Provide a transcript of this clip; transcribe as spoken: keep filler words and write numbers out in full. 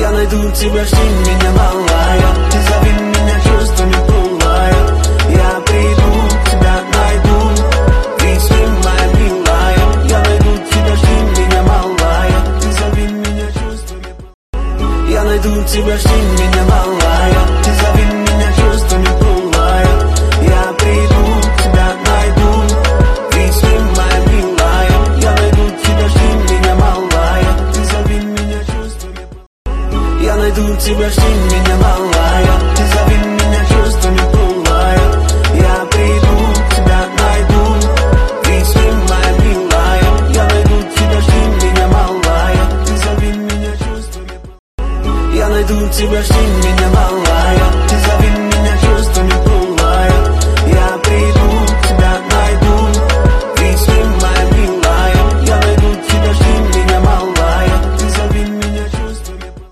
Я найду тебя, жди меня, малая. Ты зови меня чувствами, пылая. Я приду, тебя найду. Ведь ты моя милая. Я найду тебя, жди меня, малая. Ты зови меня чувствами, пылая. Я найду тебя, жди меня, малая. Ты зови меня чувствами, пылая. Я приду, тебя найду. Ведь ты моя милая. Я найду тебя, жди меня, малая. Ты зови меня чувствами, пылая. Я найду тебя, жди меня, малая. Ты зови меня чувствами, пылая. Я приду, тебя найду. Ведь ты моя милая. Я найду тебя, жди меня, малая. Ты зови меня чувствами, пылая. Я найду тебя, жди меня, малая.